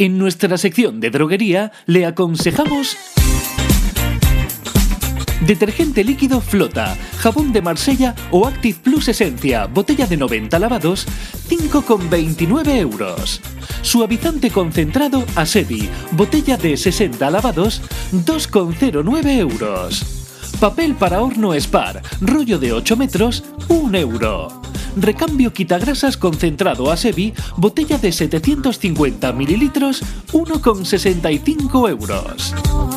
En nuestra sección de droguería le aconsejamos... Detergente líquido Flota, jabón de Marsella o Active Plus Esencia, botella de 90 lavados, 5,29 euros. Suavizante concentrado Asebi, botella de 60 lavados, 2,09 euros. Papel para horno Spar, rollo de 8 metros, 1 euro. Recambio quitagrasas concentrado Asebi, botella de 750 mililitros, 1,65 euros.